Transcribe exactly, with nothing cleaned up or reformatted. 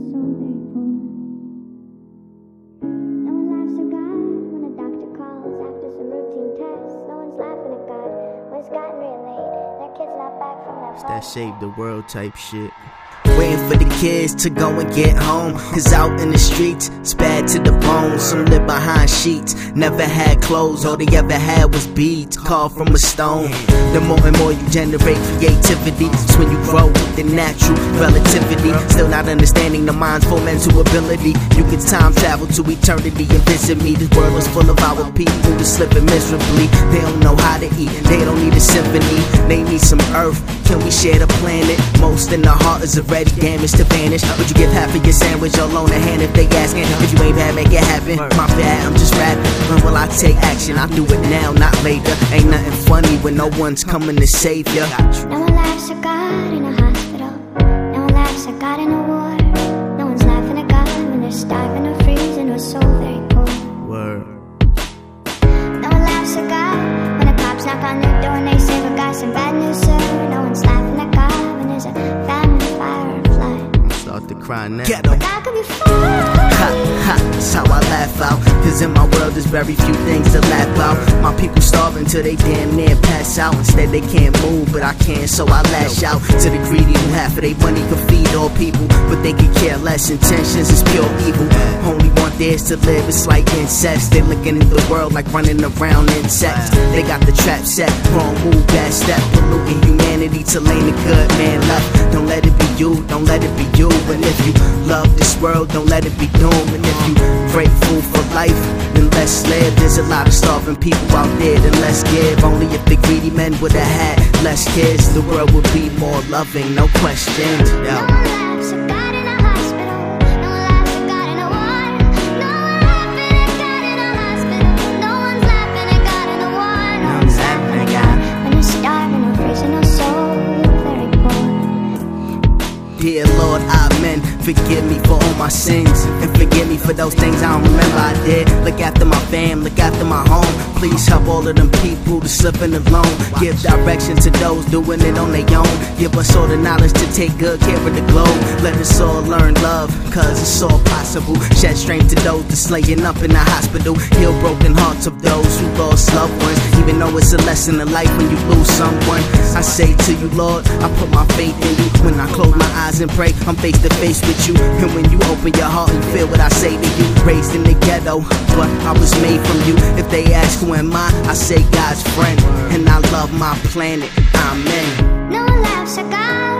so very poor. No one laughs at God when a doctor calls after some routine tests. No one's laughing at God when it's gotten real late. Their kid's not back from that. It's that save the world type shit. Waiting for the kids to go and get home, cause out in the streets, it's bad to the bone. Some live behind sheets, never had clothes, all they ever had was beads carved from a stone. The more and more you generate creativity, it's when you grow with the natural relativity. Still not understanding the mind's full mental ability. You can time travel to eternity and visit me. This world is full of our people who slipping miserably. They don't know how to eat, they don't need a symphony, they need some earth. Can we share the planet? Most in the heart is already damaged to vanish. Would you give half of your sandwich or loan a hand if they asking? If you ain't bad, make it happen. My bad, I'm just rapping. When will I take action? I do it now, not later. Ain't nothing funny when no one's coming to save ya. No one laughs at God in a hospital. No one laughs at God in a war. No one's laughing at God when they're starving or freezing or so very poor. Word. No one laughs at God when the cops knock on their door and they say, we got some bad news, sir. No one's laughing at God when there's a family, fire, or flood. I'm start to cry now. Get em. God could be fun. Ha, ha, that's how I laugh out. Cause in my world there's very few things to laugh out. My people starving till they damn near pass out. Instead they can't move, but I can, so I lash out. To the greedy who half of their money can feed all people, but they could care less. Intentions is pure evil. Only want theirs to live, it's like incest. They looking at the world like running around insects. They got the trap set, wrong move, bad step. Polluting humanity till ain't a good man left. Don't let it be you, don't let it be you. And if you love this world, don't let it be doomed. And if you grateful for life, then let's live. There's a lot of starving people out there, then let's give. Only if the greedy men would've had less kids, the world would be more loving, no questions. Yo. No one laughs at God in a hospital. No one laughs at God in a war. No one laughing at God in a hospital. No one's laughing at God in a war. No one's laughing at God when you're starving or freezing or so very poor. Dear Lord, amen. Forgive me for all my sins, and forgive me for those things I don't remember I did. Look after my fam, look after my home. Please help all of them people to slipping alone. Give direction to those doing it on their own. Give us all the knowledge to take good care of the globe. Let us all learn love, cause it's all possible. Shed strength to those that's laying up in the hospital. Heal broken hearts of those who lost loved ones. Even though it's a lesson in life when you lose someone. I say to you, Lord, I put my faith in you. When I close my eyes and pray, I'm face to face with you. And when you open your heart and feel what I say to you. Raised in the ghetto, but I was made from you. If they ask who am I, I say God's friend. And I love my planet, amen. No one laughs at God